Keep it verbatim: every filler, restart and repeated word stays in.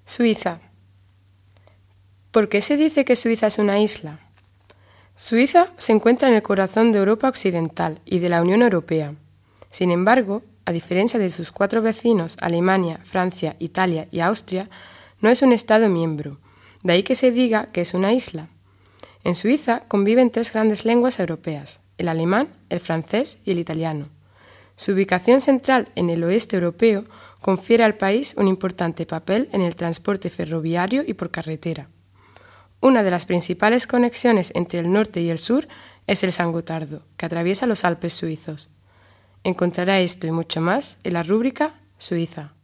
Suiza. ¿Por qué se dice que Suiza es una isla? Suiza se encuentra en el corazón de Europa Occidental y de la Unión Europea. Sin embargo, a diferencia de sus cuatro vecinos, Alemania, Francia, Italia y Austria, no es un Estado miembro, de ahí que se diga que es una isla. En Suiza conviven tres grandes lenguas europeas, el alemán, el francés y el italiano. Su ubicación central en el oeste europeo confiere al país un importante papel en el transporte ferroviario y por carretera. Una de las principales conexiones entre el norte y el sur es el San Gotardo, que atraviesa los Alpes suizos. Encontrará esto y mucho más en la rúbrica Suiza.